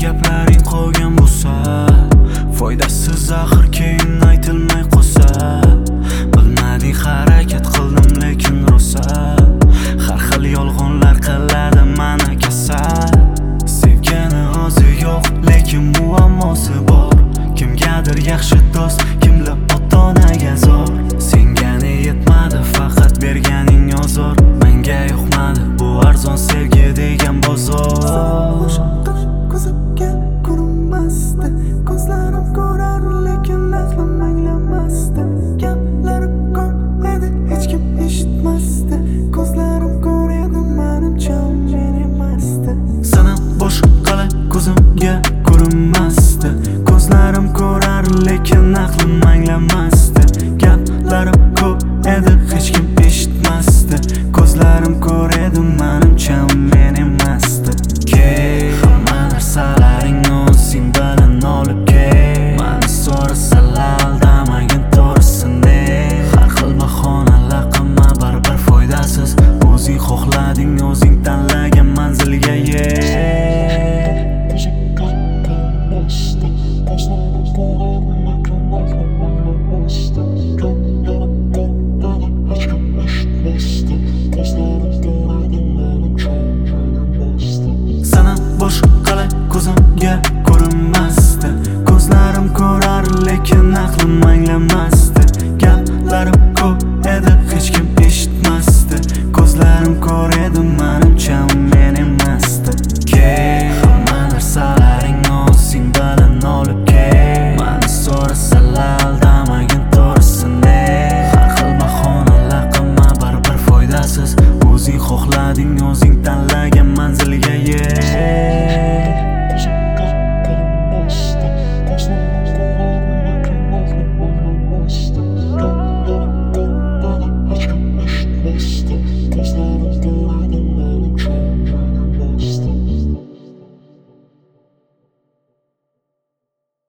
gaplaring qolgan bo'lsa, foydasiz axir keyin aytilmay qolsa. Bilmading harakat qildim lekin rosa, har xil yolg'onlar qiladi mani kasal. Sevgani o'zi yo'q lekin muammosi bor. Kimgadir yaxshi do'st, kimlar ota-onaga zor. Sengani yetmadi, faqat berganing ozor. Menga yo'qmadi bu arzon sevgi degan bozor. Ko'zimga ko'rinmasdi, ko'zlarim ko'rar lekin aqlim anglamasdi. Gaplarim ko'p edi, hech kim eshitmasdi. Ko'zlarim ko'radi, menimcha men emasdi. Sana boshqalar ko'zimga ko'rinmasdi.